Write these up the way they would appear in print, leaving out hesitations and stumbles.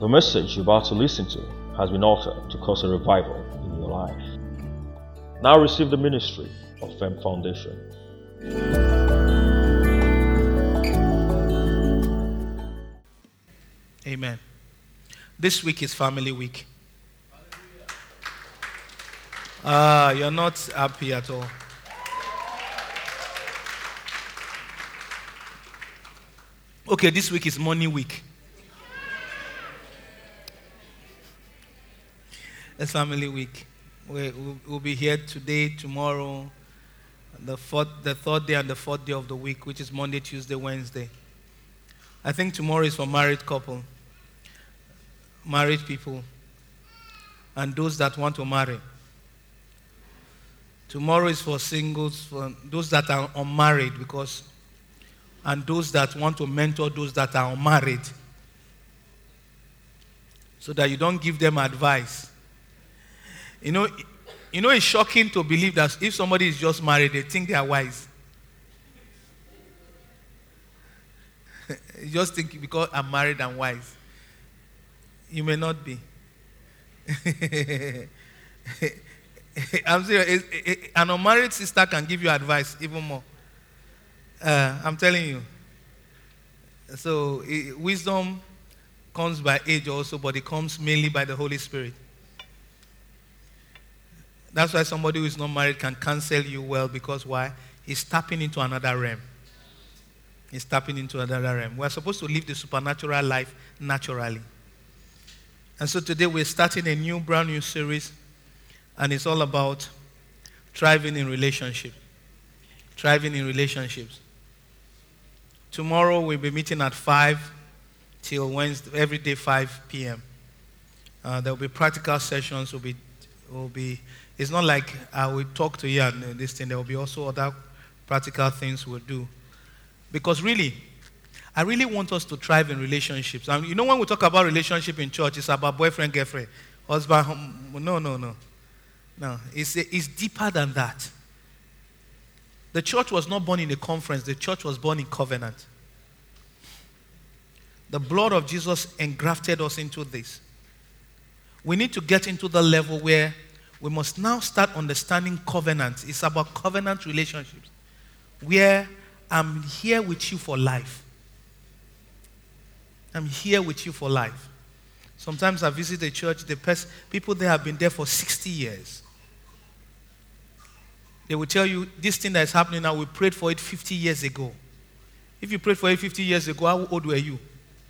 The message you're about to listen to has been offered to cause a revival in your life. Now receive the ministry of Fem Foundation. Amen. This week is Family Week. You're not happy at all. Okay, this week is Money Week. It's Family Week. We'll be here today, tomorrow, the third day and the fourth day of the week, which is Monday, Tuesday, Wednesday. I think tomorrow is for married people, and those that want to marry. Tomorrow is for singles, for those that are unmarried, and those that want to mentor those that are unmarried, so that you don't give them advice. You know, it's shocking to believe that if somebody is just married, they think they are wise. You just think because I'm married, I'm wise. You may not be. I'm serious. An unmarried sister can give you advice even more. I'm telling you. So wisdom comes by age also, but it comes mainly by the Holy Spirit. That's why somebody who is not married can counsel you well, because why? He's tapping into another realm. We're supposed to live the supernatural life naturally. And so today we're starting a brand new series, and it's all about thriving in relationships. Tomorrow we'll be meeting at 5 till Wednesday, every day 5 p.m. There will be practical sessions. It's not like I will talk to you and this thing. There will be also other practical things we'll do. Because really, I really want us to thrive in relationships. And you know, when we talk about relationship in church, it's about boyfriend, girlfriend, husband. No. It's deeper than that. The church was not born in a conference. The church was born in covenant. The blood of Jesus engrafted us into this. We need to get into the level where we must now start understanding covenant. It's about covenant relationships, where I'm here with you for life. Sometimes I visit a church, people there have been there for 60 years. They will tell you, this thing that is happening now, we prayed for it 50 years ago. If you prayed for it 50 years ago, how old were you?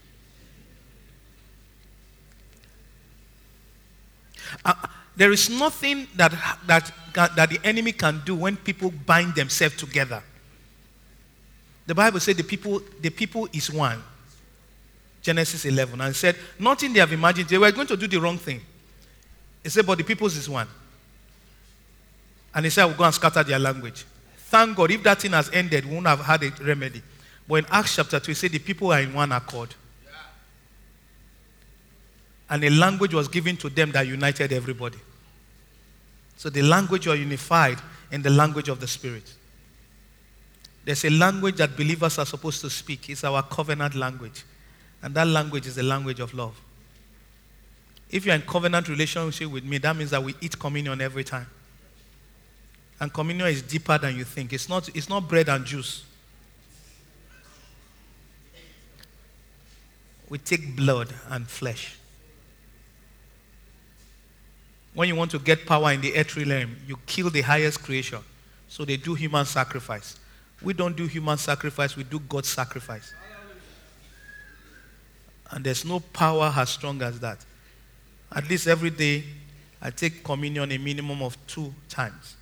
There is nothing that the enemy can do when people bind themselves together. The Bible said the people is one. Genesis 11. And it said, nothing they have imagined. They were going to do the wrong thing. It said, but the people's is one. And he said, we'll go and scatter their language. Thank God, if that thing has ended, we wouldn't have had a remedy. But in Acts chapter 2, it said the people are in one accord. And a language was given to them that united everybody. So the language are unified in the language of the Spirit. There's a language that believers are supposed to speak. It's our covenant language. And that language is the language of love. If you're in covenant relationship with me, that means that we eat communion every time. And communion is deeper than you think. It's not bread and juice. We take blood and flesh. When you want to get power in the earthly realm, you kill the highest creation. So they do human sacrifice. We don't do human sacrifice, we do God's sacrifice. And there's no power as strong as that. At least every day, I take communion a minimum of 2 times.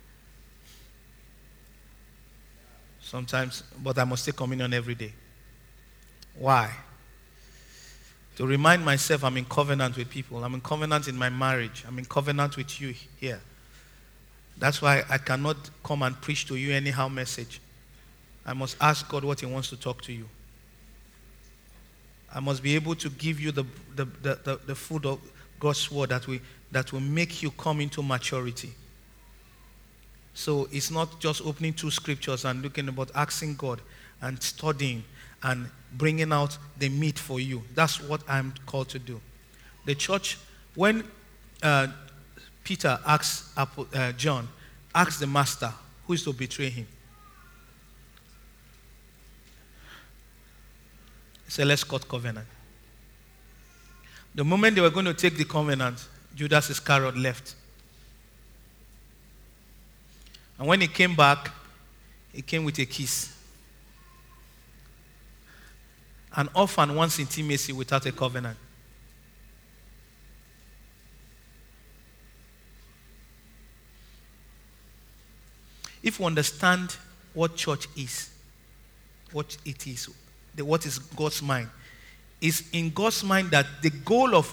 Sometimes, but I must take communion every day. Why? To remind myself I'm in covenant with people. I'm in covenant in my marriage. I'm in covenant with you here. That's why I cannot come and preach to you anyhow message. I must ask God what He wants to talk to you. I must be able to give you the food of God's word that will make you come into maturity. So it's not just opening 2 scriptures and looking, but asking God and studying and bringing out the meat for you. That's what I'm called to do. The church, when Peter asks John, asks the master who is to betray him. He said, let's cut covenant. The moment they were going to take the covenant, Judas Iscariot left. And when he came back, he came with a kiss. An orphan wants intimacy without a covenant. If we understand what church is, what it is, what is God's mind, is in God's mind that the goal of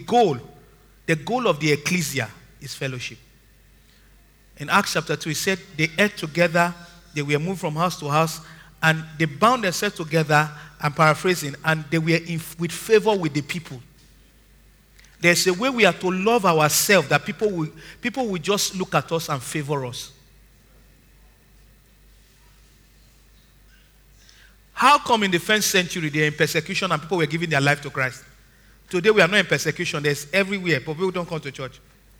the ecclesia is fellowship. In Acts chapter 2, he said they ate together, they were moved from house to house, and they bound themselves together, I'm paraphrasing, and they were with favor with the people. There's a way we are to love ourselves that people will just look at us and favor us. How come in the first century they are in persecution and people were giving their life to Christ? Today we are not in persecution. There's everywhere, but people don't come to church.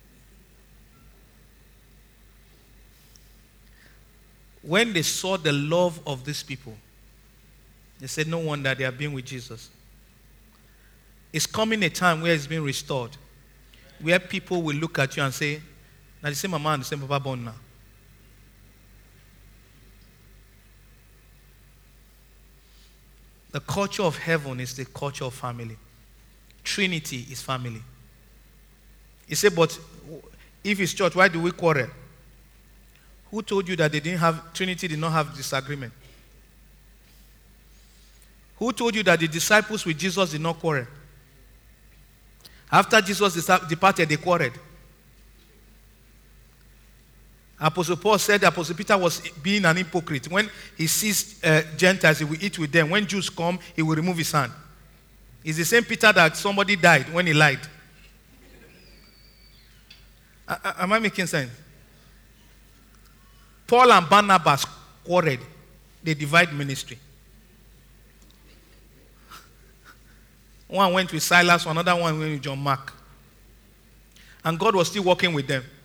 When they saw the love of these people, they said, no wonder they have been with Jesus. It's coming a time where it's being restored, where people will look at you and say, now the same mama and the same papa born now. The culture of heaven is the culture of family. Trinity is family. He said, but if it's church, why do we quarrel? Who told you that Trinity did not have disagreement? Who told you that the disciples with Jesus did not quarrel? After Jesus departed, they quarreled. Apostle Paul said Apostle Peter was being an hypocrite. When he sees Gentiles, he will eat with them. When Jews come, he will remove his hand. It's the same Peter that somebody died when he lied. Am I making sense? Paul and Barnabas quarreled. They divide ministry. One went with Silas, another one went with John Mark. And God was still working with them.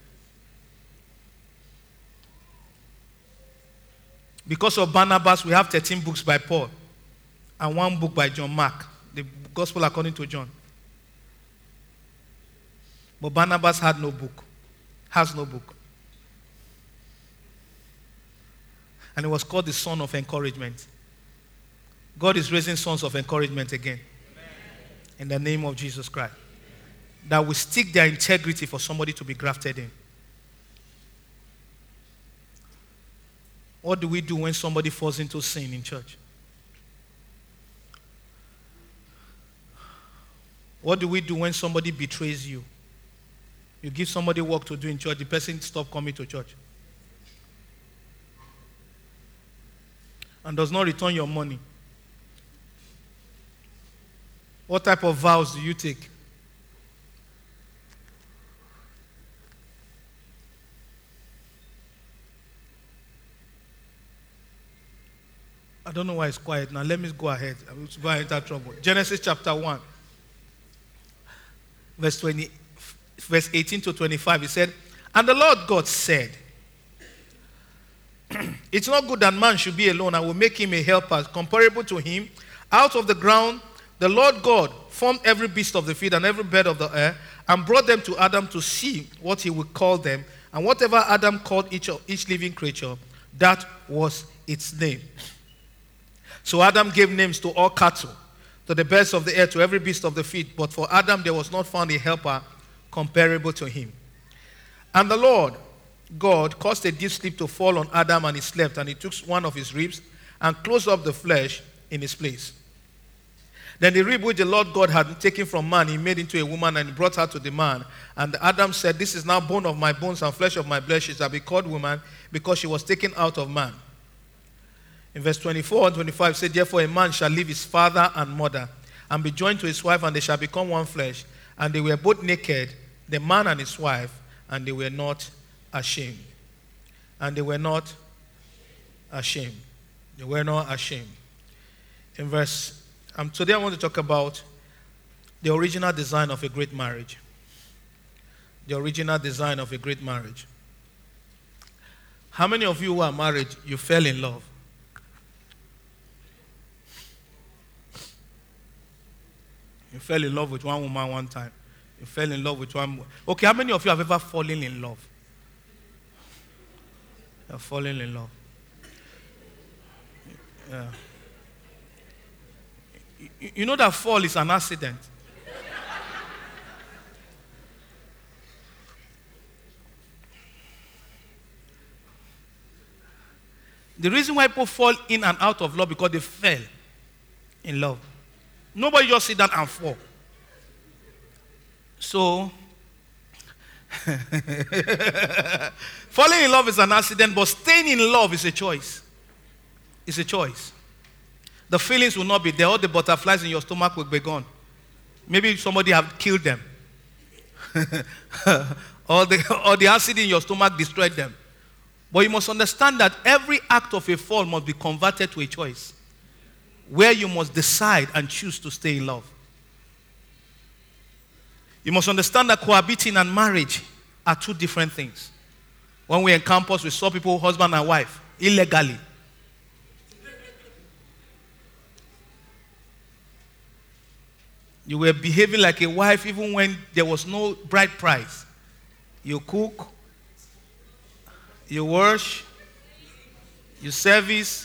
Because of Barnabas, we have 13 books by Paul and 1 book by John Mark, the Gospel according to John. But Barnabas has no book. And it was called the son of encouragement. God is raising sons of encouragement again. Amen. In the name of Jesus Christ. That will stick their integrity for somebody to be grafted in. What do we do when somebody falls into sin in church? What do we do when somebody betrays you? You give somebody work to do in church, the person stops coming to church. And does not return your money. What type of vows do you take? I don't know why it's quiet now. Let me go ahead. I will go ahead into trouble. Genesis chapter 1, verse 18 to 25. He said, and the Lord God said, it's not good that man should be alone. I will make him a helper comparable to him. Out of the ground, the Lord God formed every beast of the field and every bird of the air and brought them to Adam to see what he would call them. And whatever Adam called each living creature, that was its name. So Adam gave names to all cattle, to the birds of the air, to every beast of the field. But for Adam there was not found a helper comparable to him. And the Lord God caused a deep sleep to fall on Adam, and he slept. And he took one of his ribs and closed up the flesh in his place. Then the rib which the Lord God had taken from man, he made into a woman, and he brought her to the man. And Adam said, this is now bone of my bones and flesh of my flesh. She shall be called woman, because she was taken out of man. In verse 24 and 25, it said, therefore a man shall leave his father and mother, and be joined to his wife, and they shall become one flesh. And they were both naked, the man and his wife, and they were not ashamed. And they were not ashamed. They were not ashamed. Today I want to talk about the original design of a great marriage. The original design of a great marriage. How many of you who are married, you fell in love? You fell in love with one woman one time. You fell in love with one. Okay, how many of you have ever fallen in love? You have fallen in love. Yeah. You know that fall is an accident. The reason why people fall in and out of love because they fell in love. Nobody just sit down and fall. So, falling in love is an accident, but staying in love is a choice. It's a choice. The feelings will not be there. All the butterflies in your stomach will be gone. Maybe somebody have killed them. or the acid in your stomach destroyed them. But you must understand that every act of a fall must be converted to a choice, where you must decide and choose to stay in love. You must understand that cohabiting and marriage are two different things. When we were in campus, we saw people, husband and wife, illegally. You were behaving like a wife even when there was no bride price. You cook, you wash, you service.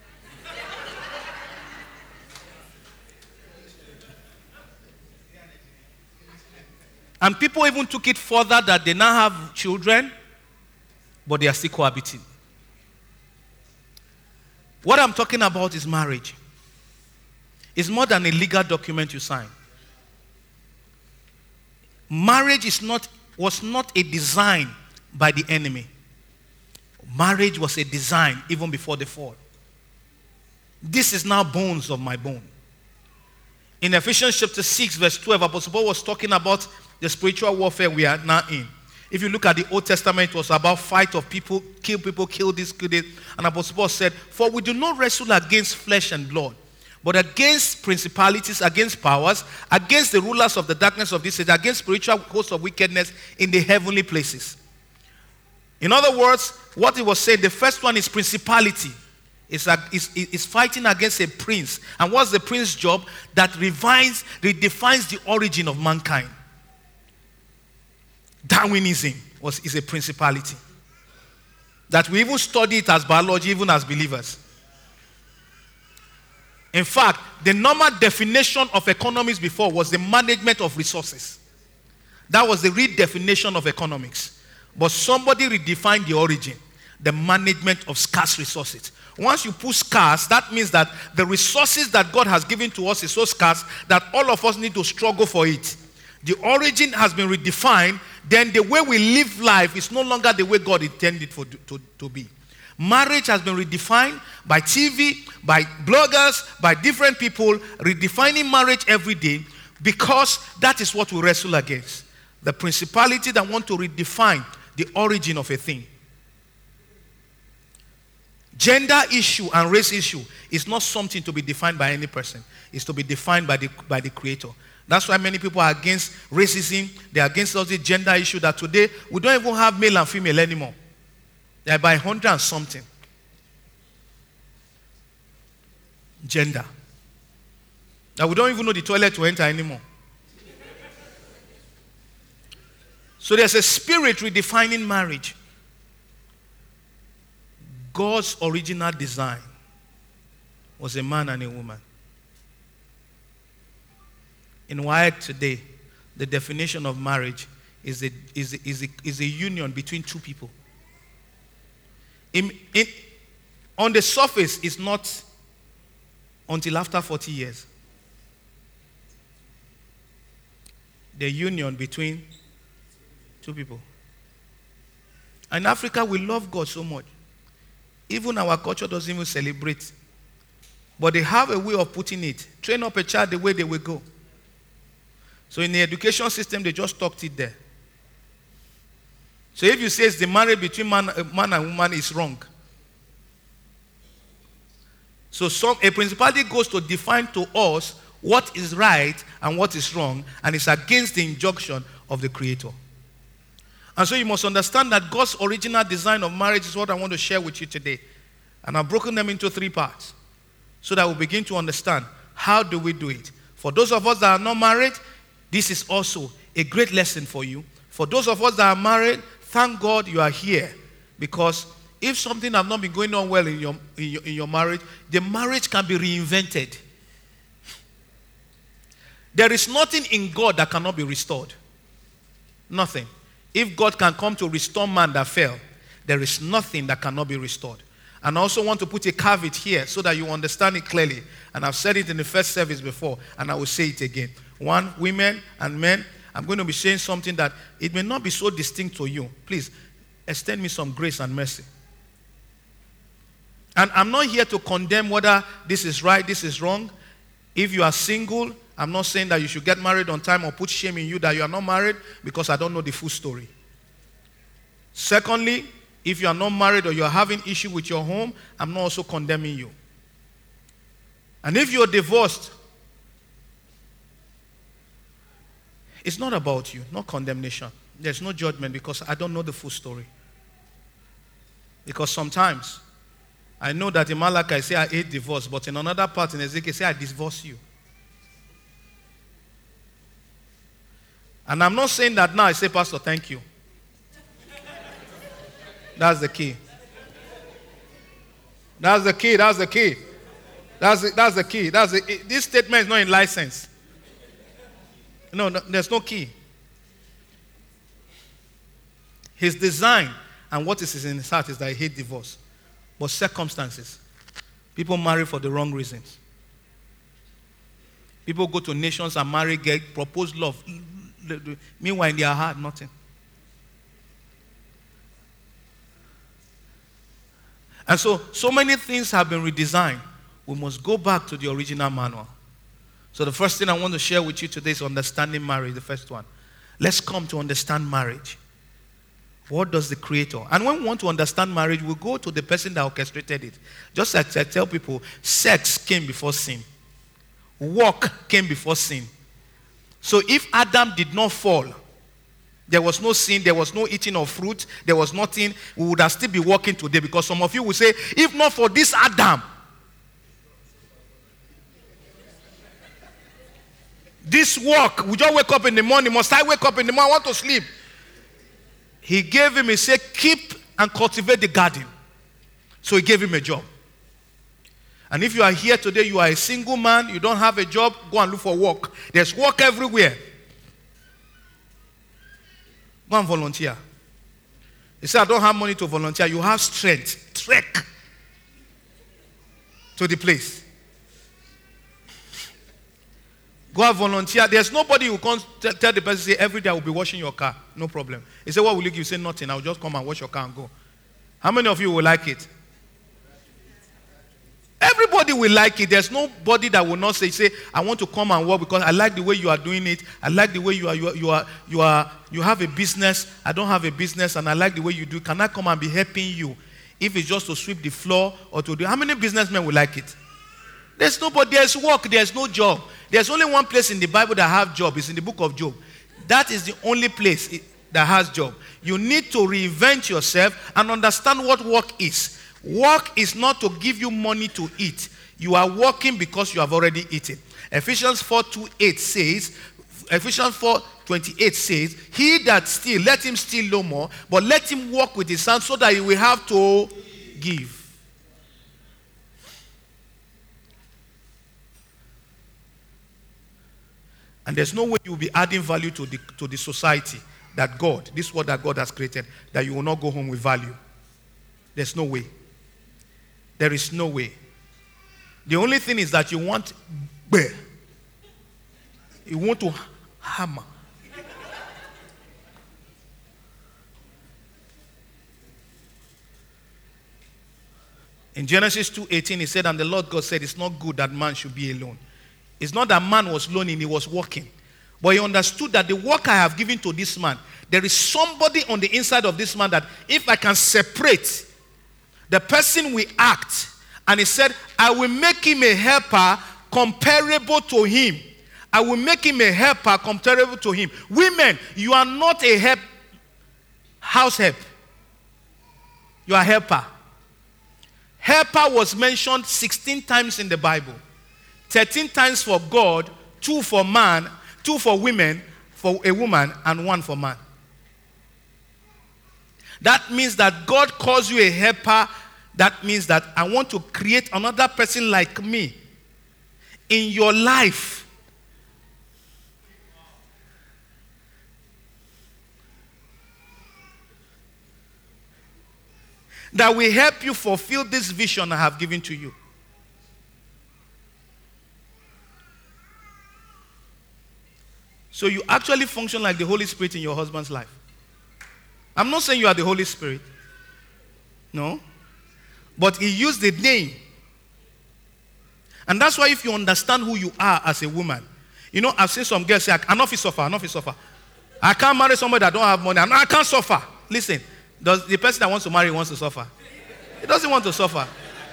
And people even took it further that they now have children, but they are still cohabiting. What I'm talking about is marriage. It's more than a legal document you sign. Marriage was not a design by the enemy. Marriage was a design even before the fall. This is now bones of my bone. In Ephesians chapter 6 verse 12, Apostle Paul was talking about the spiritual warfare we are now in. If you look at the Old Testament, it was about fight of people, kill this, kill this. And Apostle Paul said, for we do not wrestle against flesh and blood, but against principalities, against powers, against the rulers of the darkness of this age, against spiritual hosts of wickedness in the heavenly places. In other words, what he was saying, the first one is principality. It's fighting against a prince. And what's the prince's job? That redefines the origin of mankind. Darwinism is a principality. That we even study it as biology, even as believers. In fact, the normal definition of economics before was the management of resources. That was the redefinition of economics. But somebody redefined the origin, the management of scarce resources. Once you put scarce, that means that the resources that God has given to us is so scarce that all of us need to struggle for it. The origin has been redefined, then the way we live life is no longer the way God intended to be. Marriage has been redefined by TV, by bloggers, by different people, redefining marriage every day because that is what we wrestle against. The principality that want to redefine the origin of a thing. Gender issue and race issue is not something to be defined by any person. It's to be defined by the Creator. That's why many people are against racism. They're against all the gender issue that today we don't even have male and female anymore. They're by 100 and something. Gender. Now we don't even know the toilet to enter anymore. So there's a spirit redefining marriage. God's original design was a man and a woman. In WIAC today, the definition of marriage is a union between two people. On the surface, it's not until after 40 years. The union between two people. In Africa, we love God so much. Even our culture doesn't even celebrate. But they have a way of putting it. Train up a child the way they will go. So in the education system, they just tucked it there. So if you say it's the marriage between man and woman is wrong. So a principality goes to define to us what is right and what is wrong, and it's against the injunction of the Creator. And so you must understand that God's original design of marriage is what I want to share with you today. And I've broken them into 3 parts so that we'll begin to understand how do we do it. For those of us that are not married, this is also a great lesson for you. For those of us that are married, thank God you are here, because if something has not been going on well in your marriage, the marriage can be reinvented. There is nothing in God that cannot be restored. Nothing. If God can come to restore man that fell, there is nothing that cannot be restored. And I also want to put a caveat here so that you understand it clearly. And I've said it in the first service before, and I will say it again. 1, women and men, I'm going to be saying something that it may not be so distinct to you. Please, extend me some grace and mercy. And I'm not here to condemn whether this is right, this is wrong. If you are single, I'm not saying that you should get married on time or put shame in you that you are not married, because I don't know the full story. Secondly, if you are not married or you are having issue with your home, I'm not also condemning you. And if you're divorced, it's not about you, not condemnation. There's no judgment, because I don't know the full story. Because sometimes I know that in Malachi I say I hate divorce, but in another part in Ezekiel I say I divorce you. And I'm not saying that now I say, Pastor, thank you. That's the key. That's the key. That's the key. That's the key. This statement is not in license. No, there's no key. His design and what is in his heart is that he hates divorce. But circumstances. People marry for the wrong reasons. People go to nations and marry, get propose love. Meanwhile, in their heart, nothing. And so many things have been redesigned. We must go back to the original manual. So the first thing I want to share with you today is understanding marriage, the first one. Let's come to understand marriage. What does the Creator? And when we want to understand marriage, we go to the person that orchestrated it. Just like I tell people, sex came before sin. Work came before sin. So if Adam did not fall, there was no sin, there was no eating of fruit, there was nothing, we would have still be walking today, because some of you will say, if not for this Adam, this work, we just wake up in the morning, must I wake up in the morning, I want to sleep. He gave him, he said, keep and cultivate the garden. So he gave him a job. And if you are here today, you are a single man, you don't have a job, go and look for work. There's work everywhere. Go and volunteer. He said, I don't have money to volunteer. You have strength. Trek to the place. Go and volunteer. There's nobody who can tell the person, say, every day I will be washing your car. No problem. He said, what will you give? You say, nothing. I'll just come and wash your car and go. How many of you will like it? Everybody will like it. There's nobody that will not say, I want to come and work because I like the way you are doing it. I like the way you have a business. I don't have a business, and I like the way you do. Can I come and be helping you? If it's just to sweep the floor or to do. How many businessmen will like it? There's nobody. There's work. There's no job. There's only one place in the Bible that has job. It's in the book of Job. That is the only place that has job. You need to reinvent yourself and understand what work is. Work is not to give you money to eat. You are working because you have already eaten. Ephesians 4:28 says, Ephesians 4:28 says, he that steal, let him steal no more, but let him work with his hands so that he will have to give. And there's no way you will be adding value to the society that God, this world that God has created, that you will not go home with value. There's no way. There is no way. The only thing is that you want bear. You want to hammer. In Genesis 2:18, he said, and the Lord God said, it's not good that man should be alone. It's not that man was lonely, he was working. But he understood that the work I have given to this man, there is somebody on the inside of this man that if I can separate, the person will act And he said, I will make him a helper comparable to him. I will make him a helper comparable to him. Women, you are not a house help. You are a helper. Helper was mentioned 16 times in the Bible. 13 times for God, 2 for man, 2 for women, for a woman, and 1 for man. That means that God calls you a helper. That means that I want to create another person like me in your life. That will help you fulfill this vision I have given to you. So you actually function like the Holy Spirit in your husband's life. I'm not saying you are the Holy Spirit. No. But he used the name. And that's why if you understand who you are as a woman, you know, I've seen some girls say, I not suffer. I can't marry somebody that don't have money. I can't suffer. Listen, does the person that wants to marry wants to suffer? He doesn't want to suffer.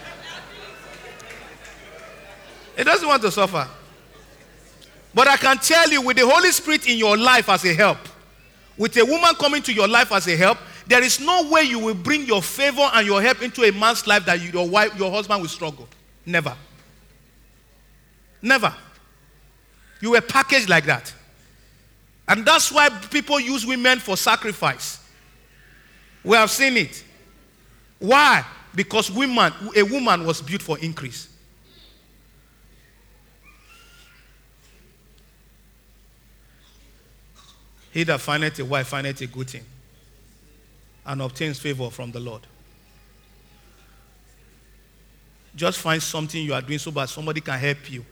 He doesn't want to suffer. But I can tell you, with the Holy Spirit in your life as a help, with a woman coming to your life as a help, there is no way you will bring your favor and your help into a man's life that your husband will struggle. Never. Never. You were packaged like that. And that's why people use women for sacrifice. We have seen it. Why? Because a woman was built for increase. He that findeth a wife findeth a good thing and obtains favor from the Lord. Just find something you are doing so that somebody can help you.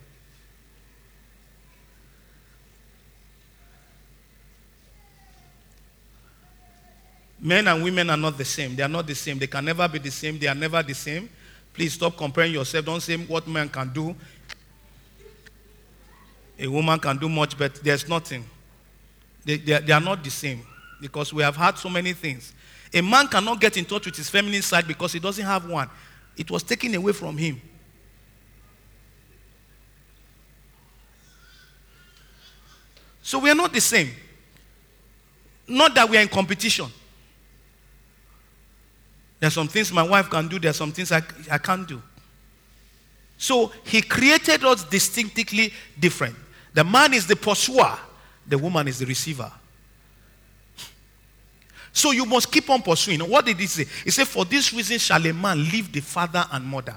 Men and women are not the same. They are not the same. They can never be the same. They are never the same. Please stop comparing yourself. Don't say what man can do. A woman can do much, but there's nothing. They are not the same, because we have had so many things. A man cannot get in touch with his feminine side because he doesn't have one. It was taken away from him. So we are not the same. Not that we are in competition. There are some things my wife can do. There are some things I can't do. So he created us distinctively different. The man is the pursuer. The woman is the receiver. So you must keep on pursuing. What did he say? He said, for this reason shall a man leave the father and mother.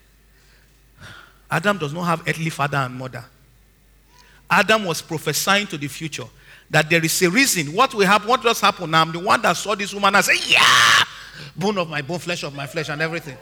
Adam does not have earthly father and mother. Adam was prophesying to the future that there is a reason. What will happen? What does happen now? I'm the one that saw this woman and said, yeah, bone of my bone, flesh of my flesh, and everything.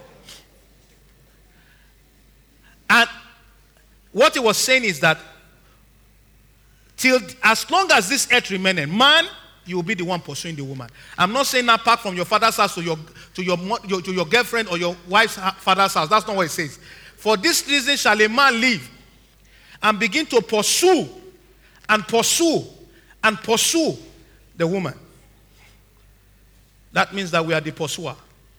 And what he was saying is that till as long as this earth remains, man, you will be the one pursuing the woman. I'm not saying that apart from your father's house to your girlfriend or your wife's father's house. That's not what it says. For this reason shall a man leave and begin to pursue and pursue and pursue the woman. That means that we are the pursuer.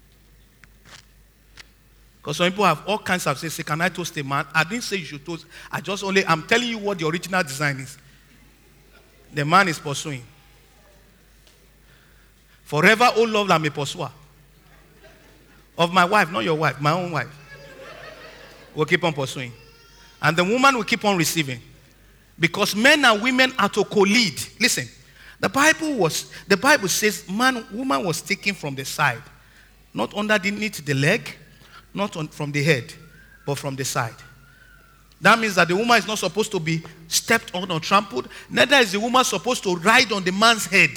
Because some people have all kinds of say, can I toast a man? I didn't say you should toast. I'm telling you what the original design is. The man is pursuing. Forever, oh Lord, I'm a pursuer. Of my wife, not your wife, my own wife. We'll keep on pursuing. And the woman will keep on receiving. Because men and women are to co-lead. Listen, the Bible says woman was taken from the side. Not underneath the leg, not from the head, but from the side. That means that the woman is not supposed to be stepped on or trampled. Neither is the woman supposed to ride on the man's head.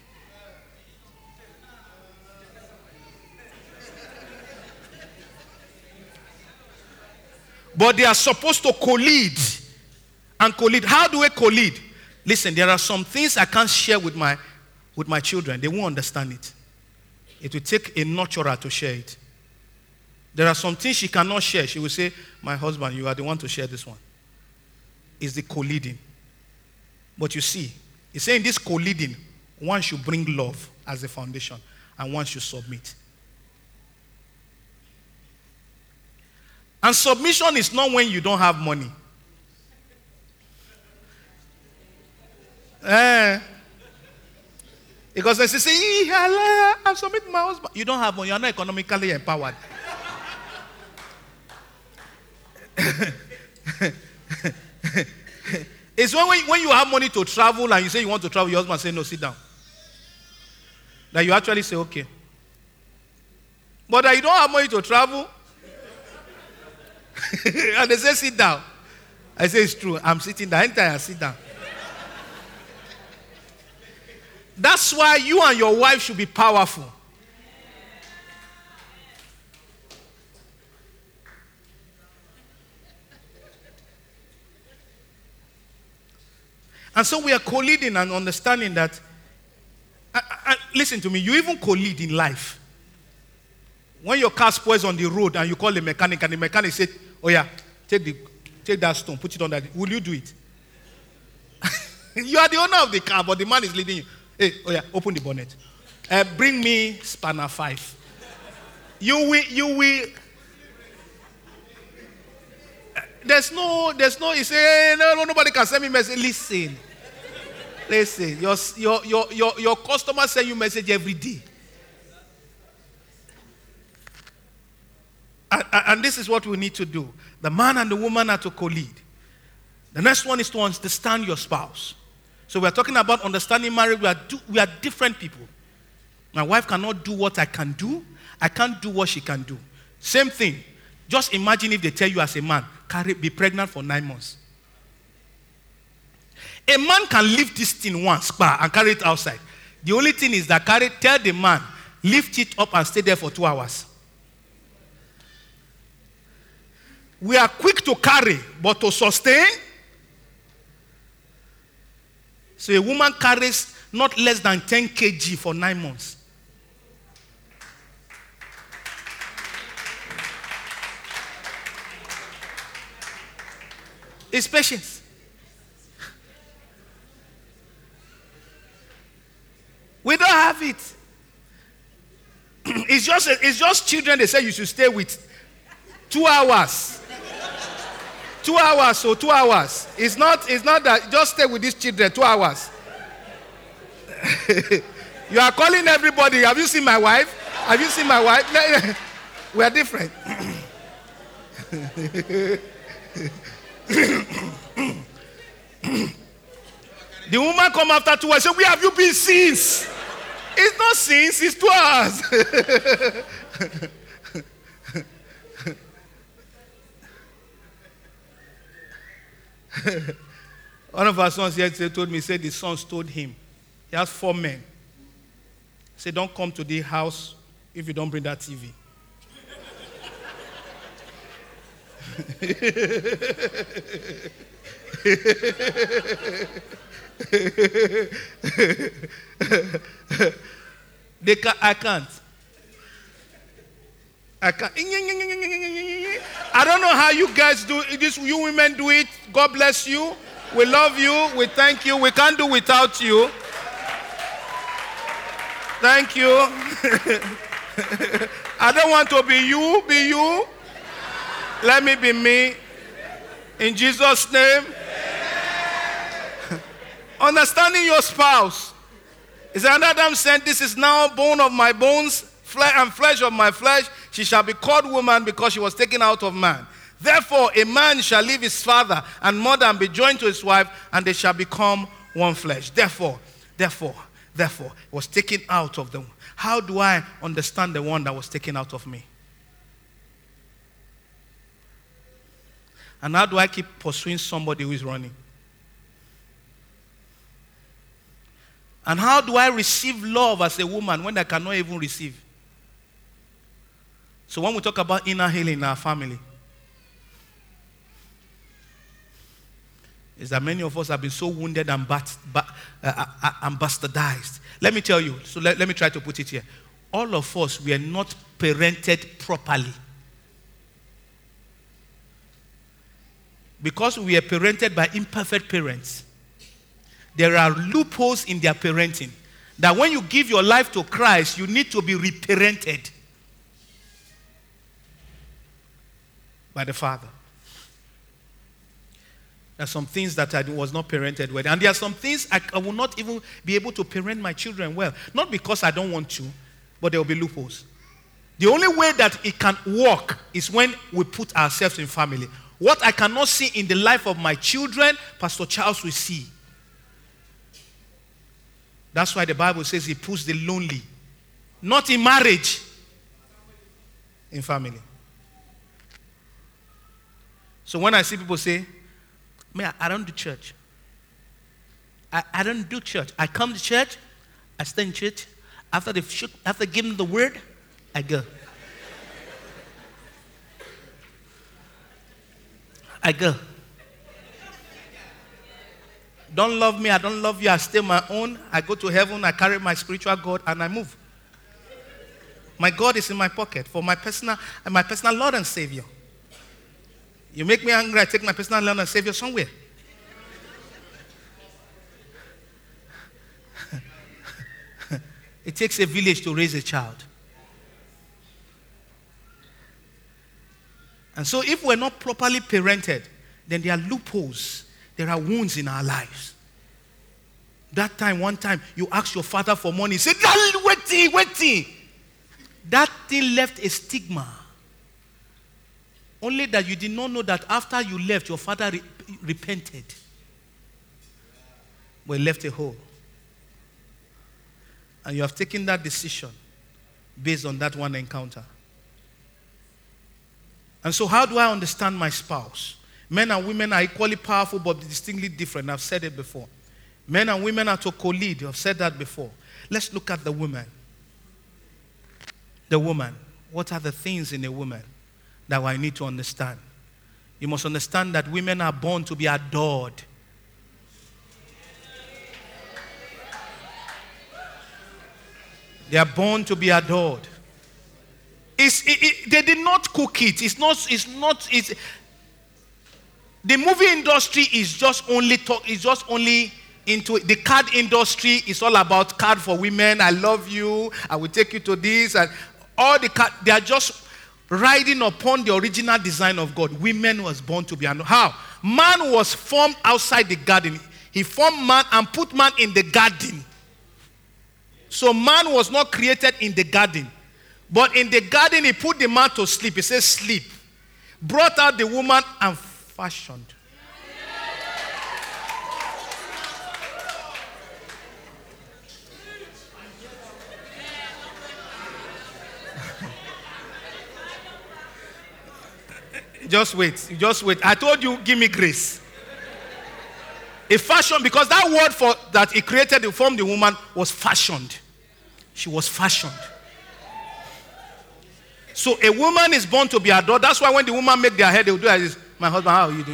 But they are supposed to co-lead. And co-lead. How do we co-lead? Listen, there are some things I can't share with my children. They won't understand it. It will take a nurturer to share it. There are some things she cannot share. She will say, my husband, you are the one to share this one. It's the co-leading. But you see, he's saying this co-leading, one should bring love as the foundation, and one should submit. And submission is not when you don't have money. Because they say, I'm submitting my husband. You don't have money. You're not economically empowered. It's when you have money to travel and you say you want to travel, your husband say, no, sit down. That you actually say, okay. But that you don't have money to travel, and they say, sit down. I say, it's true. I'm sitting down. Anytime I sit down. That's why you and your wife should be powerful. And so we are co-leading and understanding that, listen to me, you even co-lead in life. When your car spoils on the road and you call the mechanic and the mechanic says, oh yeah, take that stone, put it on that. Will you do it? You are the owner of the car, but the man is leading you. Hey, oh yeah, open the bonnet. Bring me spanner 5. You will. There's no, he say, no, nobody can send me message. Listen. Your customers send you message every day. And this is what we need to do. The man and the woman are to co-lead. The next one is to understand your spouse. So we are talking about understanding marriage. We are different people. My wife cannot do what I can do. I can't do what she can do. Same thing. Just imagine if they tell you as a man, be pregnant for 9 months. A man can lift this thing once and carry it outside. The only thing is that tell the man, lift it up and stay there for 2 hours. We are quick to carry, but to sustain. So a woman carries not less than 10 kg for 9 months. It's patience. We don't have it. It's just children they say you should stay with. 2 hours. 2 hours, so 2 hours. It's not that just stay with these children 2 hours. You are calling everybody. Have you seen my wife? Have you seen my wife? We are different. The woman come after 2 hours. Say, where have you been since? It's not since, it's 2 hours. One of our sons yesterday told me, said the sons told him, he has 4 men. Say, don't come to the house if you don't bring that TV. I can't. I don't know how you guys do this. You women do it. God bless you. We love you. We thank you. We can't do without you. Thank you. I don't want to be you. Be you. Let me be me. In Jesus' name. Understanding your spouse. Is another Adam said, this is now bone of my bones, flesh and flesh of my flesh. She shall be called woman because she was taken out of man. Therefore, a man shall leave his father and mother and be joined to his wife, and they shall become one flesh. Therefore, was taken out of them. How do I understand the one that was taken out of me? And how do I keep pursuing somebody who is running? And how do I receive love as a woman when I cannot even receive? So when we talk about inner healing in our family, is that many of us have been so wounded and bastardized. Let me tell you, so let me try to put it here. All of us, we are not parented properly. Because we are parented by imperfect parents, there are loopholes in their parenting. That when you give your life to Christ, you need to be reparented. by the father. There are some things that I was not parented with. And there are some things I will not even be able to parent my children well. Not because I don't want to, but there will be loopholes. The only way that it can work is when we put ourselves in family. What I cannot see in the life of my children, Pastor Charles will see. That's why the Bible says he puts the lonely, not in marriage, in family. So when I see people say, man, I don't do church. I don't do church. I come to church, I stay in church. After giving the word, I go. I go. Don't love me, I don't love you, I stay my own. I go to heaven, I carry my spiritual God, and I move. My God is in my pocket for my personal Lord and Savior. You make me angry, I take my personal Lord and Savior somewhere. It takes a village to raise a child. And so if we're not properly parented, then there are loopholes. There are wounds in our lives. One time, you asked your father for money. He said, waiting. That thing left a stigma. Only that you did not know that after you left, your father repented. But he left a hole. And you have taken that decision based on that one encounter. And so how do I understand my spouse? Men and women are equally powerful but distinctly different. I've said it before. Men and women are to co-lead. I've said that before. Let's look at the woman. The woman. What are the things in a woman that I need to understand? You must understand that women are born to be adored. They are born to be adored. They did not cook it. The movie industry is just only into it. The card industry is all about card for women. I love you. I will take you to this. And all the card, they are just riding upon the original design of God. Women was born to be adored. How? Man was formed outside the garden. He formed man and put man in the garden. So man was not created in the garden. But in the garden, he put the man to sleep. He says, sleep. Brought out the woman and fashioned. Just wait. I told you, give me grace. A fashion, because that word that he created to form the woman was fashioned. She was fashioned. So a woman is born to be adored. That's why when the woman make their hair, they will do like this. My husband, how are you doing?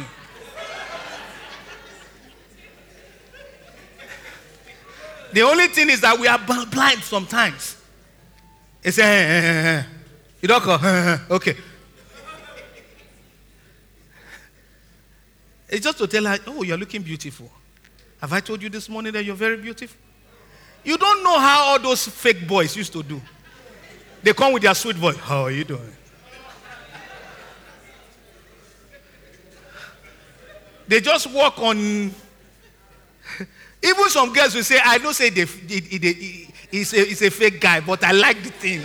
The only thing is that we are blind sometimes. It's you don't call, okay. It's just to tell her, oh, you're looking beautiful. Have I told you this morning that you're very beautiful? You don't know how all those fake boys used to do. They come with their sweet voice. How are you doing? They just walk on. Even some girls will say, I don't say he's a fake guy, but I like the thing.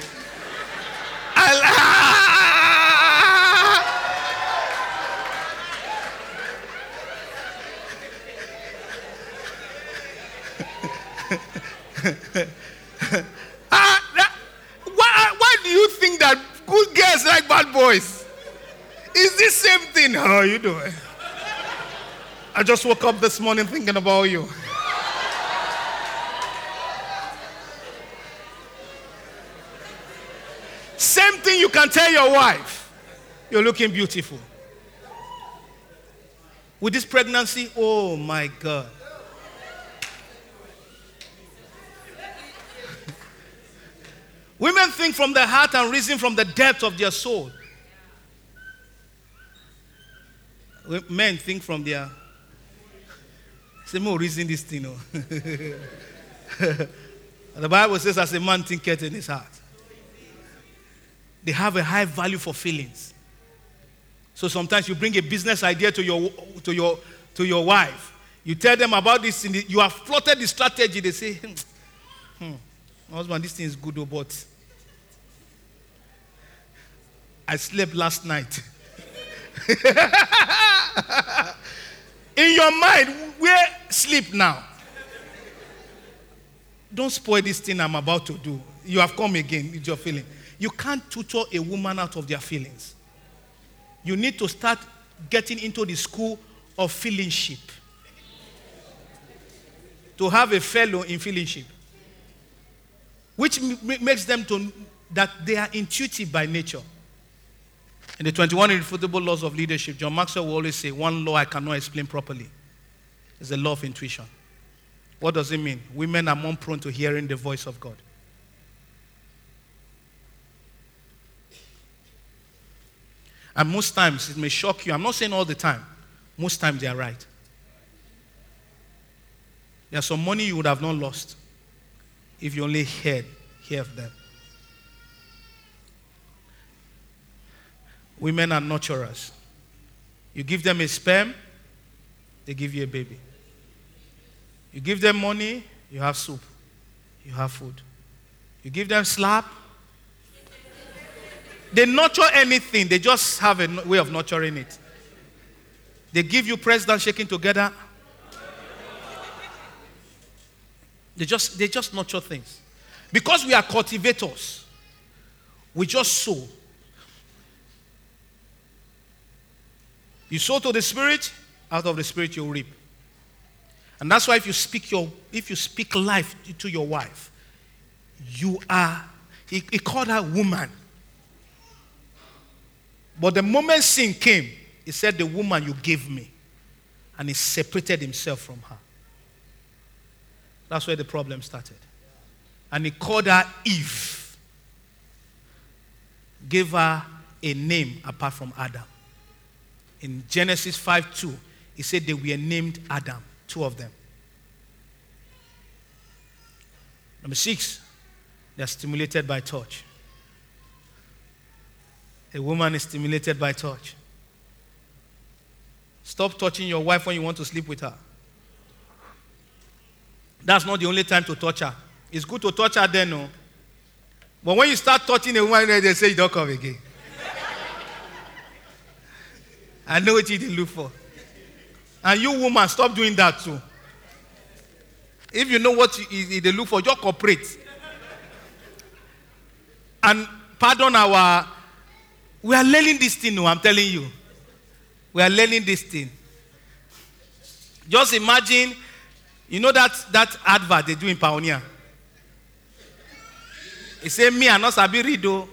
Why do you think that good girls like bad boys? It's the same thing. How are you doing? I just woke up this morning thinking about you. Same thing you can tell your wife. You're looking beautiful. With this pregnancy, oh my God. Women think from the heart and reason from the depth of their soul. Men think from their... Say more reason this thing. No? The Bible says, as a man thinketh in his heart. They have a high value for feelings. So sometimes you bring a business idea to your wife. You tell them about this. You have plotted the strategy. They say, husband, this thing is good, but I slept last night. In your mind, where sleep now? Don't spoil this thing I'm about to do. You have come again with your feeling. You can't tutor a woman out of their feelings. You need to start getting into the school of feelingship. To have a fellow in feelingship. Which makes them that they are intuitive by nature. In the 21 Irrefutable Laws of Leadership, John Maxwell will always say, one law I cannot explain properly is the law of intuition. What does it mean? Women are more prone to hearing the voice of God. And most times, it may shock you. I'm not saying all the time. Most times they are right. There's some money you would have not lost if you only hear of them. Women are nurturers. You give them a sperm, they give you a baby. You give them money, you have soup, you have food. You give them slap, they nurture anything, they just have a way of nurturing it. They give you press down shaking together. They just nurture things. Because we are cultivators, we just sow. You sow to the Spirit, out of the Spirit you'll reap. And that's why if you speak life to your wife, you are, he called her woman. But the moment sin came, he said, the woman you gave me. And he separated himself from her. That's where the problem started. And he called her Eve. Gave her a name apart from Adam. In Genesis 5:2, he said they were named Adam, two of them. Number 6, they are stimulated by touch. A woman is stimulated by touch. Stop touching your wife when you want to sleep with her. That's not the only time to touch her. It's good to touch her then, no. But when you start touching a woman, they say you don't come again. I know what you did look for. And you woman, stop doing that too. If you know what they look for, just cooperate. And pardon we are learning this thing, no, I'm telling you. We are learning this thing. Just imagine, you know that advert they do in Pioneer. It say, me, I not sabi read, though.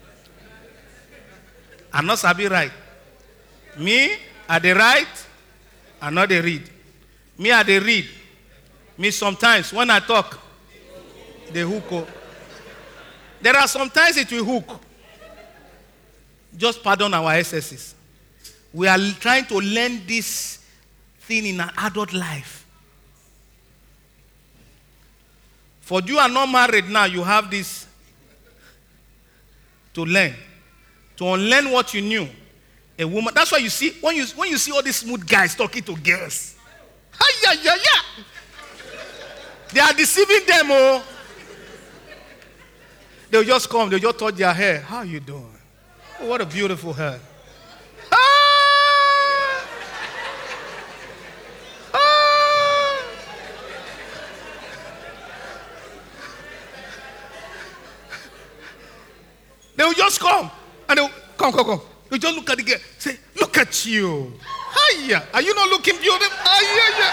I not sabi write. Me, I dey write, I not dey read. Me, I dey read. Me, sometimes, when I talk, they hook. There are sometimes it will hook. Just pardon our excesses. We are trying to learn this thing in an adult life. For you are not married now, you have this to learn. To unlearn what you knew. A woman, that's why you see, when you see all these smooth guys talking to girls, they are deceiving them, oh. They'll just come, they'll just touch their hair. How are you doing? Oh, what a beautiful hair. They'll just come and they'll come. You just look at the girl. Say, look at you. Hiya. Are you not looking beautiful? Hiya.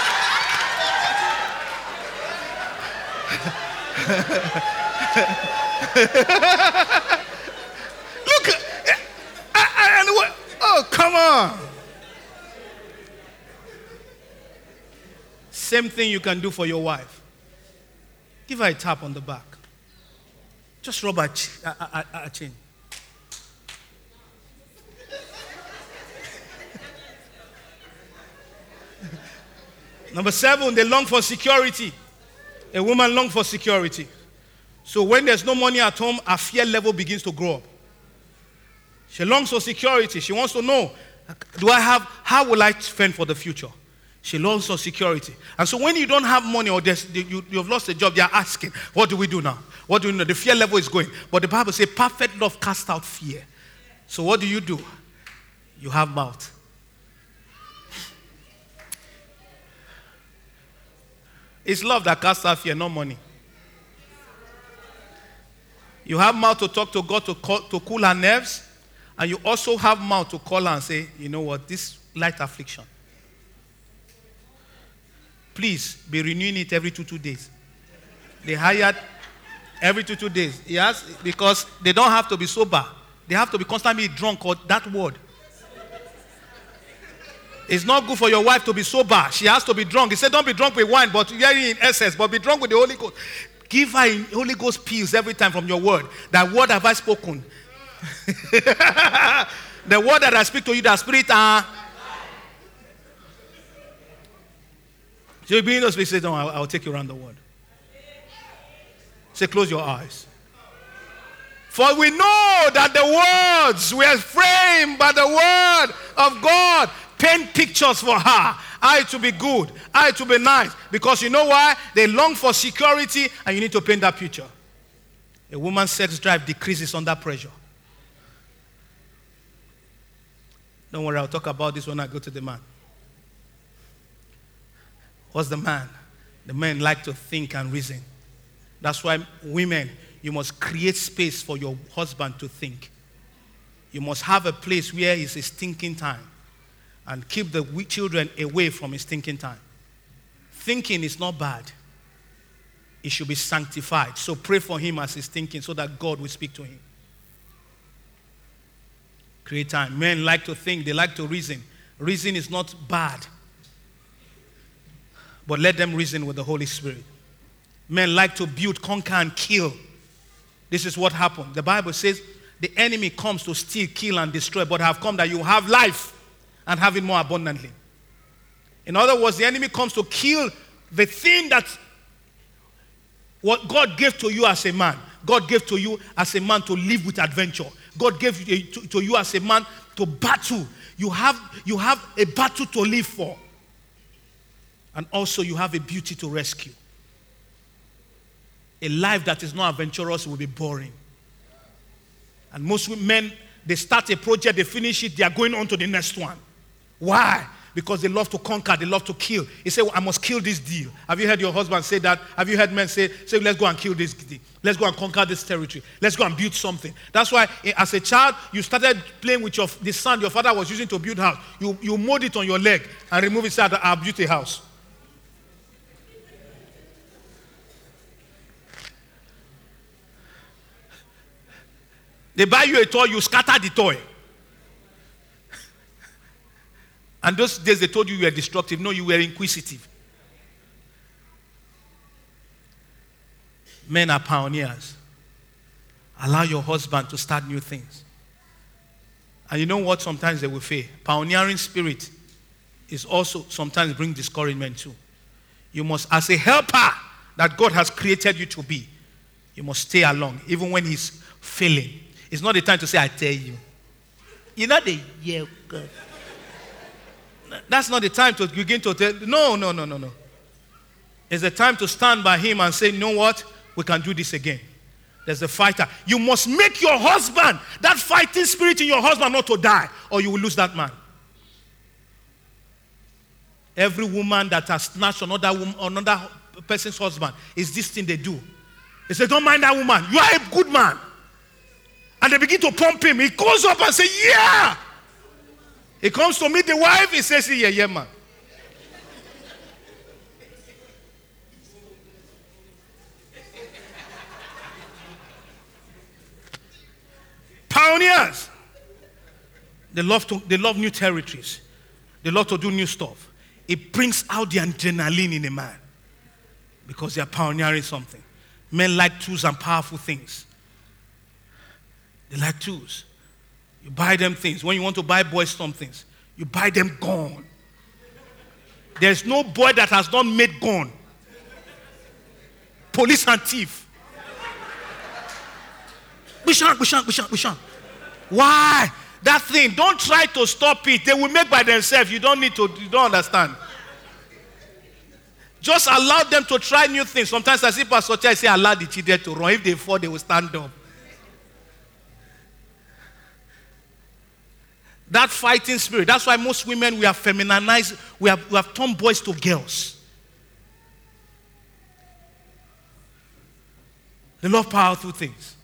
Look at what? Oh, come on. Same thing you can do for your wife. Give her a tap on the back. Just rub her chin. Number 7, they long for security. A woman longs for security. So when there's no money at home, her fear level begins to grow up. She longs for security. She wants to know, how will I fend for the future? She longs for security. And so when you don't have money or you've lost a job, they are asking, what do we do now? What do we do? The fear level is going. But the Bible says, perfect love casts out fear. So what do? You have mouth. It's love that casts out fear, not money. You have mouth to talk to God to cool her nerves. And you also have mouth to call her and say, you know what, this light affliction. Please be renewing it every 2 days. They hired every 2 days. Yes, because they don't have to be sober. They have to be constantly drunk or that word. It's not good for your wife to be sober. She has to be drunk. He said, don't be drunk with wine, but very in essence, but be drunk with the Holy Ghost. Give her Holy Ghost pills every time from your word. That word have I spoken. The word that I speak to you, the spirit So you begin to speak, say, no, I'll take you around the world. Say, close your eyes. For we know that the words were framed by the word of God. Paint pictures for her. I to be good. I to be nice. Because you know why? They long for security and you need to paint that picture. A woman's sex drive decreases under pressure. Don't worry, I'll talk about this when I go to the man. What's the man? The men like to think and reason. That's why women, you must create space for your husband to think. You must have a place where it's his thinking time. And keep the children away from his thinking time. Thinking is not bad. It should be sanctified. So pray for him as he's thinking so that God will speak to him. Create time. Men like to think. They like to reason. Reason is not bad. But let them reason with the Holy Spirit. Men like to build, conquer, and kill. This is what happened. The Bible says the enemy comes to steal, kill, and destroy, but have come that you have life and have it more abundantly. In other words, the enemy comes to kill the thing that what God gave to you as a man. God gave to you as a man to live with adventure. God gave to you as a man to battle. You have a battle to live for. And also you have a beauty to rescue. A life that is not adventurous will be boring. And most men, they start a project, they finish it, they are going on to the next one. Why? Because they love to conquer, they love to kill. He said, well, I must kill this deal. Have you heard your husband say that? Have you heard men say, let's go and kill this deal. Let's go and conquer this territory. Let's go and build something. That's why as a child, you started playing with the sand your father was using to build house. You mowed it on your leg and remove it, said, I'll build a house. They buy you a toy, you scatter the toy. And those days they told you were destructive. No, you were inquisitive. Men are pioneers. Allow your husband to start new things. And you know what? Sometimes they will fail. Pioneering spirit is also sometimes bring discouragement too. You must, as a helper that God has created you to be, you must stay along, even when he's failing. It's not the time to say, I tell you. You're not the, yeah, God. That's not the time to begin to tell. No. It's the time to stand by him and say, you know what? We can do this again. There's a fighter. You must make your husband, that fighting spirit in your husband not to die, or you will lose that man. Every woman that has snatched another person's husband is this thing they do. They say, don't mind that woman. You are a good man. And they begin to pump him. He goes up and says, yeah. He comes to meet the wife. He says, yeah, man. Pioneers. They love new territories. They love to do new stuff. It brings out the adrenaline in a man because they are pioneering something. Men like tools and powerful things. They like tools. You buy them things. When you want to buy boys some things, you buy them gun. There's no boy that has not made gun. Police and thief. Bishan. Why? That thing, don't try to stop it. They will make by themselves. You don't understand. Just allow them to try new things. Sometimes I see Pastor Chai say, allow the children to run. If they fall, they will stand up. That fighting spirit. That's why most women, we have feminized, we have turned boys to girls. They love powerful things.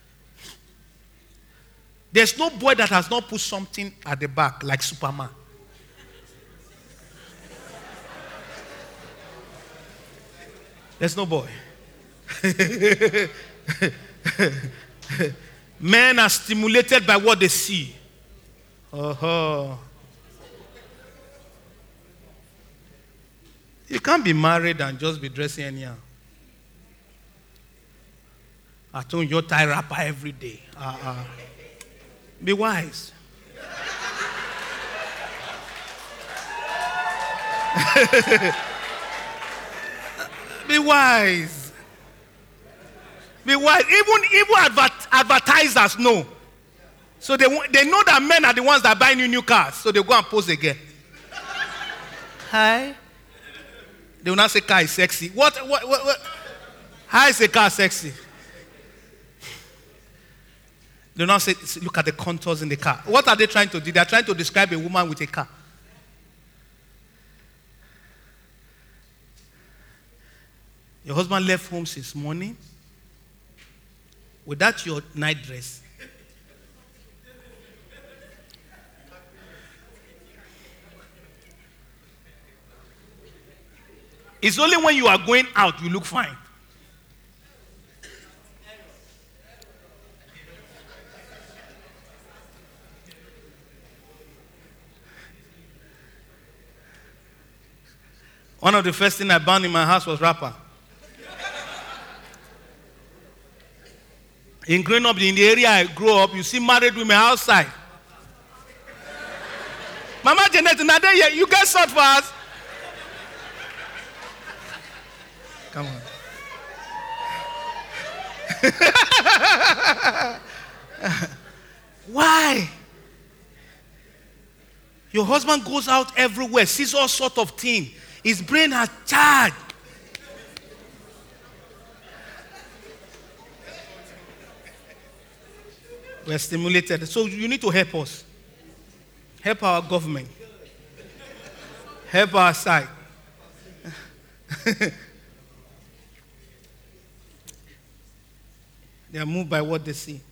There's no boy that has not put something at the back like Superman. There's no boy. Men are stimulated by what they see. Uh-huh. You can't be married and just be dressing anyhow. I told you, tie wrapper every day. Be wise. Be wise. Be wise. Even advertisers know. So they know that men are the ones that buy new cars. So they go and post again. Hi. They will not say car is sexy. What? How is a car sexy? They will not say, look at the contours in the car. What are they trying to do? They are trying to describe a woman with a car. Your husband left home since morning without your night dress. It's only when you are going out you look fine. One of the first things I banned in my house was wrapper. In growing up in the area I grew up, you see married women outside. Mama Janet, you get shot for us. Come on. Why? Your husband goes out everywhere, sees all sorts of things. His brain has charged. We're stimulated. So you need to help us. Help our government. Help our side. They are moved by what they see.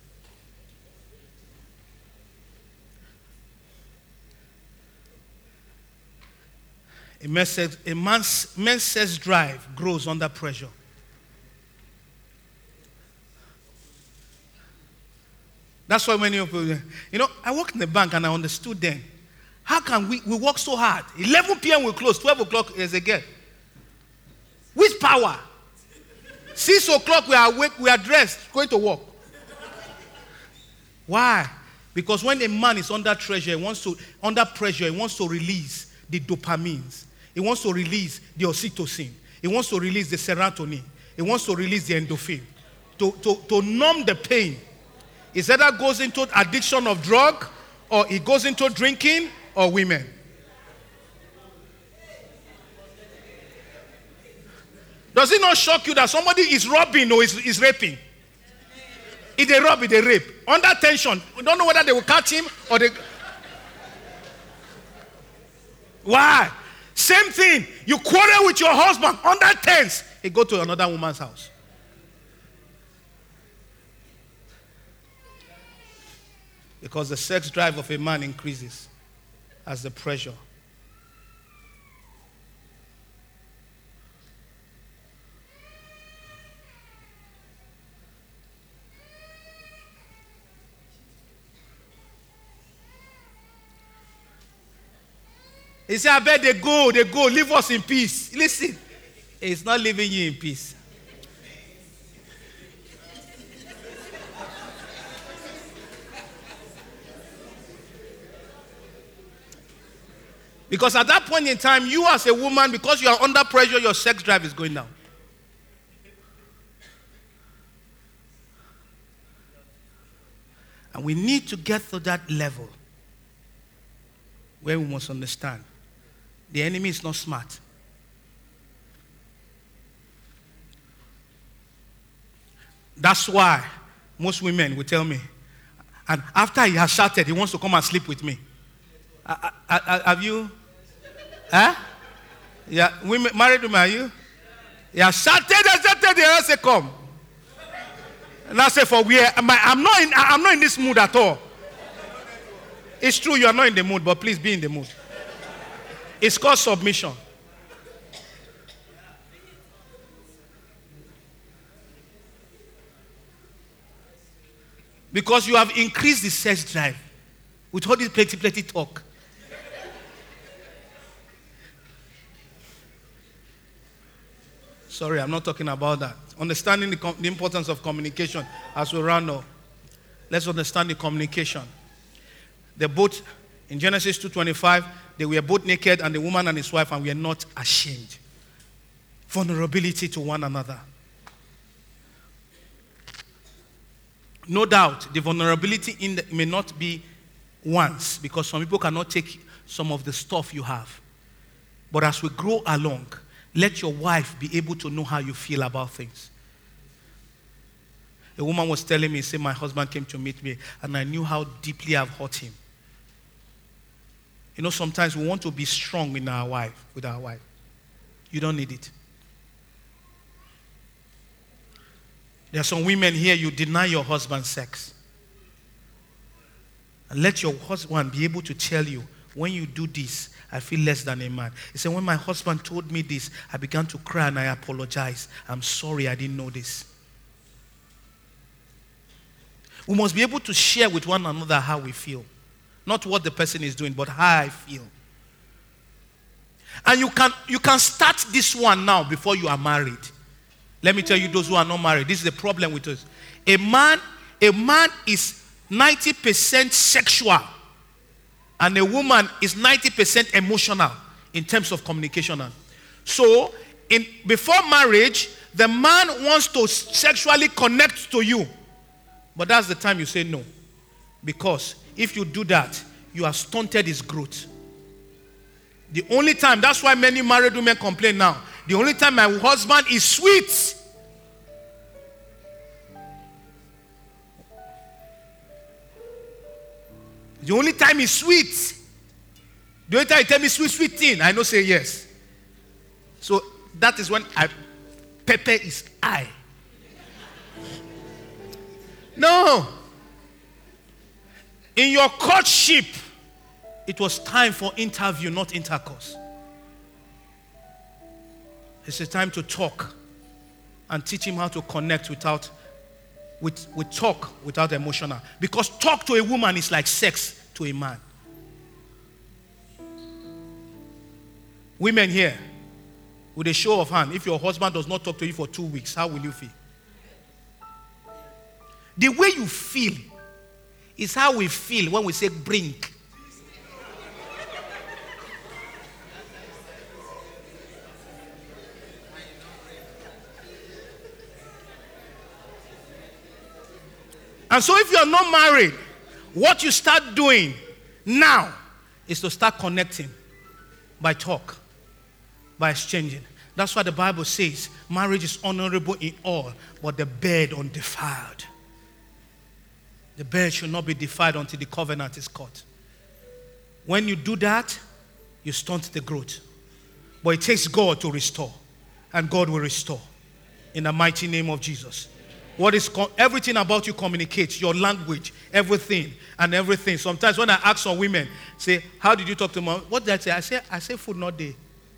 A man's sex drive grows under pressure. That's why many people, I worked in the bank and I understood then. How can we work so hard? 11 p.m. we close, 12 o'clock is again. With power. 6 o'clock we are awake, we are dressed, going to work. Why? Because when a man is under pressure, he wants to release the dopamines. He wants to release the oxytocin. He wants to release the serotonin. He wants to release the endorphin. To numb the pain. It either goes into addiction of drug, or it goes into drinking, or women. Does it not shock you that somebody is robbing or is raping? If they rob, if they rape. Under tension. We don't know whether they will catch him or they... Why? Same thing. You quarrel with your husband under tense. He go to another woman's house. Because the sex drive of a man increases as the pressure. He said, I bet they go, leave us in peace. Listen, it's not leaving you in peace. Because at that point in time, you as a woman, because you are under pressure, your sex drive is going down. And we need to get to that level where we must understand the enemy is not smart. That's why most women will tell me, and after he has shouted, he wants to come and sleep with me. Have you? Huh? Yeah, women, married women, are you? Yeah, shouted, the other say, come. And I say, for where? I'm not in this mood at all. It's true, you are not in the mood, but please be in the mood. It's called submission. Because you have increased the sex drive with all this plenty talk. Sorry, I'm not talking about that. Understanding the importance of communication as we round up. Let's understand the communication. They both, in Genesis 2:25, they were both naked, and the woman and his wife, and we are not ashamed. Vulnerability to one another. No doubt, the vulnerability may not be once, because some people cannot take some of the stuff you have. But as we grow along, let your wife be able to know how you feel about things. A woman was telling me, say, my husband came to meet me, and I knew how deeply I've hurt him. You know, sometimes we want to be strong with our wife. You don't need it. There are some women here, you deny your husband sex. And let your husband be able to tell you, when you do this, I feel less than a man. He said, when my husband told me this, I began to cry and I apologized. I'm sorry, I didn't know this. We must be able to share with one another how we feel. Not what the person is doing, but how I feel. And you can start this one now before you are married. Let me tell you, those who are not married, this is the problem with us. A man is 90% sexual, and a woman is 90% emotional in terms of communication. So, before marriage, the man wants to sexually connect to you. But that's the time you say no. Because if you do that, you have stunted his growth. The only time, that's why many married women complain now. The only time my husband is sweet. The only time he's sweet. The only time he tell me sweet thing, I know say yes. So that is when I pepper his eye. No. In your courtship, it was time for interview, not intercourse. It's a time to talk and teach him how to connect with talk without emotional. Because talk to a woman is like sex to a man. Women here, with a show of hand, if your husband does not talk to you for 2 weeks, how will you feel? The way you feel is how we feel when we say bring. And so if you are not married, what you start doing now is to start connecting by talk, by exchanging. That's why the Bible says marriage is honorable in all, but the bed undefiled. The bed should not be defiled until the covenant is cut. When you do that, you stunt the growth. But it takes God to restore. And God will restore. In the mighty name of Jesus. Everything about you communicates. Your language, everything. Sometimes when I ask some women, say, how did you talk to mom? What did I say? I say food not there.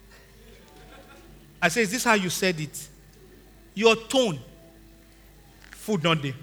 I say, is this how you said it? Your tone. Food not there.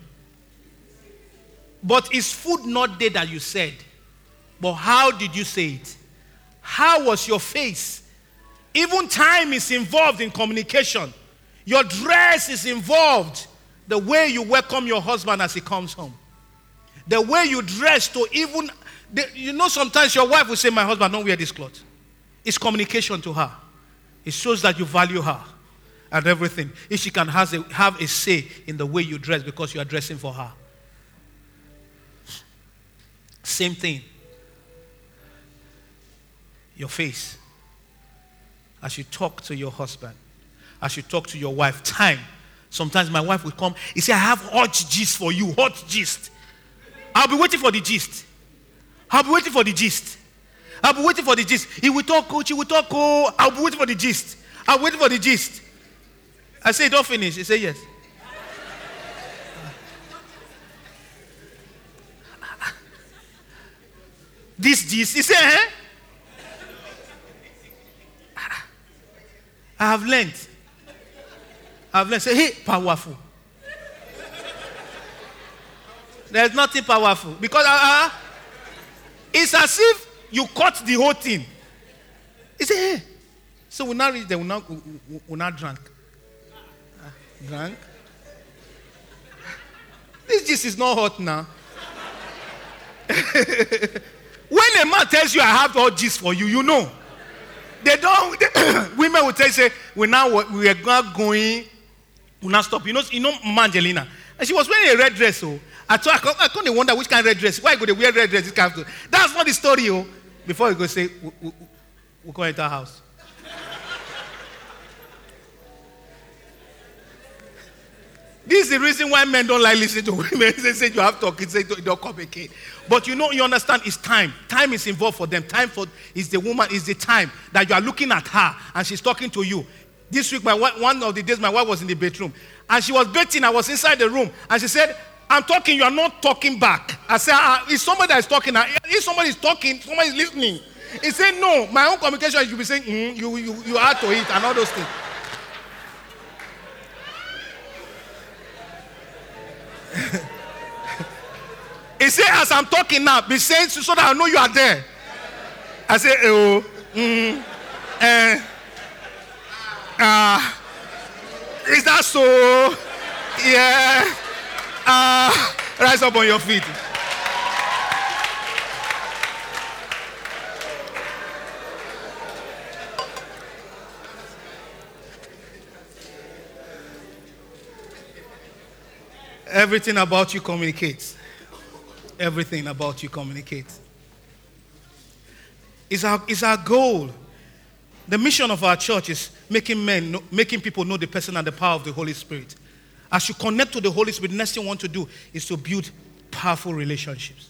But is food not there that you said? But how did you say it? How was your face? Even time is involved in communication. Your dress is involved. The way you welcome your husband as he comes home. The way you dress to even... sometimes your wife will say, my husband, don't wear this cloth. It's communication to her. It shows that you value her and everything. If she can have a say in the way you dress because you are dressing for her. Same thing. Your face. As you talk to your husband, as you talk to your wife, time. Sometimes my wife will come. He say, I have hot gist for you. Hot gist. I'll be waiting for the gist. I'll be waiting for the gist. I'll be waiting for the gist. He will talk, coach. He will talk, oh. I'll be waiting for the gist. I'll wait for the gist. I say, don't finish. He say, yes. This gist. He say, eh? I have learned. Say, hey, powerful. There's nothing powerful. Because it's as if you cut the whole thing. He say, hey. So we now reach there, we now drunk. Drunk? This gist is not hot now. When a man tells you I have all gist for you, you know. They don't, women will tell you, say, we are going, we now stop. You know Angelina. And she was wearing a red dress, oh. I can't wonder which kind of red dress. Why go they wear red dress? This kind of, that's not the story, oh. Before you go say, we'll go into our house. This is the reason why men don't like listening to women. They say you have talk, say don't complicate. But you understand, it's time. Time is involved for them. Time is the woman, is the time that you are looking at her and she's talking to you. This week, one of the days, my wife was in the bedroom and she was bathing. I was inside the room and she said, I'm talking, you are not talking back. I said, it's somebody that is talking. If somebody is talking, somebody is listening. He said, no, my own communication, you should be saying, you add to it and all those things. He said, as I'm talking now, be saying so that I know you are there. I say, is that so? Yeah. Rise up on your feet. Everything about you communicates. Everything about you communicates. It's our goal. The mission of our church is making people know the person and the power of the Holy Spirit. As you connect to the Holy Spirit, the next thing you want to do is to build powerful relationships.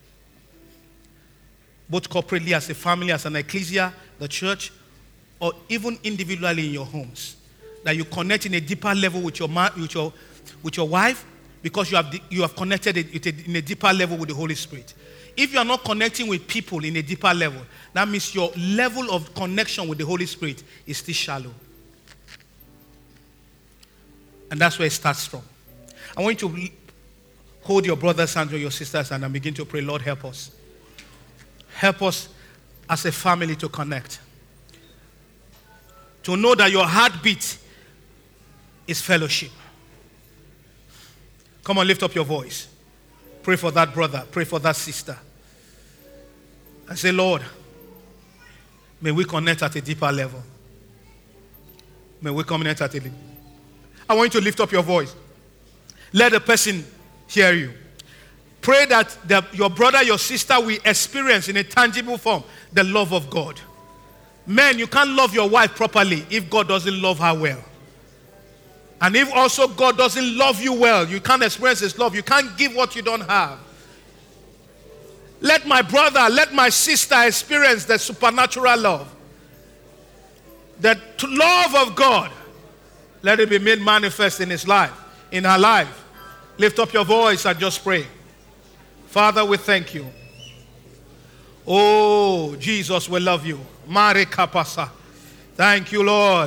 Both corporately, as a family, as an ecclesia, the church, or even individually in your homes. That you connect in a deeper level with your wife, because you have connected in a deeper level with the Holy Spirit. If you are not connecting with people in a deeper level, that means your level of connection with the Holy Spirit is still shallow. And that's where it starts from. I want you to hold your brothers and your sisters and begin to pray, Lord, help us. Help us as a family to connect. To know that your heartbeat is fellowship. Come on, lift up your voice. Pray for that brother. Pray for that sister. And say, Lord, may we connect at a deeper level. May we connect at a deeper level. I want you to lift up your voice. Let the person hear you. Pray that your brother, your sister will experience in a tangible form the love of God. Men, you can't love your wife properly if God doesn't love her well. And if also God doesn't love you well, you can't experience His love. You can't give what you don't have. Let my brother, let my sister experience the supernatural love. The love of God. Let it be made manifest in his life, in her life. Lift up your voice and just pray. Father, we thank you. Oh, Jesus, we love you. Mare kapasa. Thank you, Lord.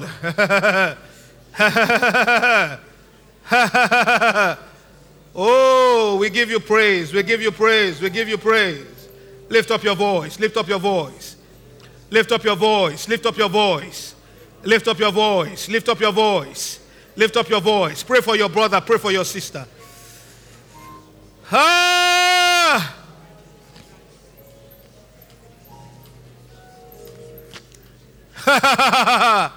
Oh, we give you praise. We give you praise. We give you praise. Lift up your voice. Lift up your voice. Lift up your voice. Lift up your voice. Lift up your voice. Lift up your voice. Lift up your voice. Pray for your brother. Pray for your sister. Ah! Ha ha ha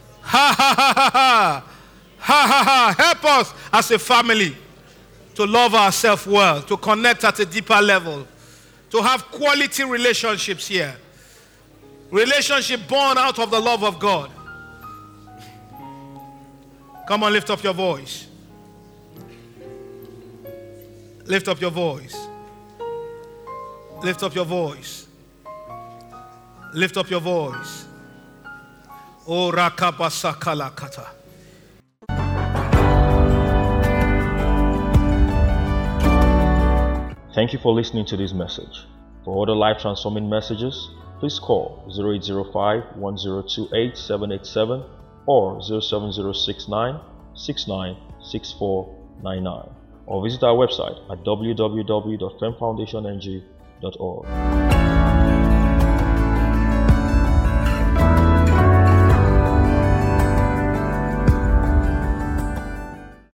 ha ha. Help us as a family to love ourselves well, to connect at a deeper level, to have quality relationships here. Relationship born out of the love of God. Come on, lift up your voice. Lift up your voice. Lift up your voice. Lift up your voice. O rakabasakala kata. Thank you for listening to this message. For other life transforming messages, please call 0805-1028-787 or 07069696499 or visit our website at www.femfoundationng.org.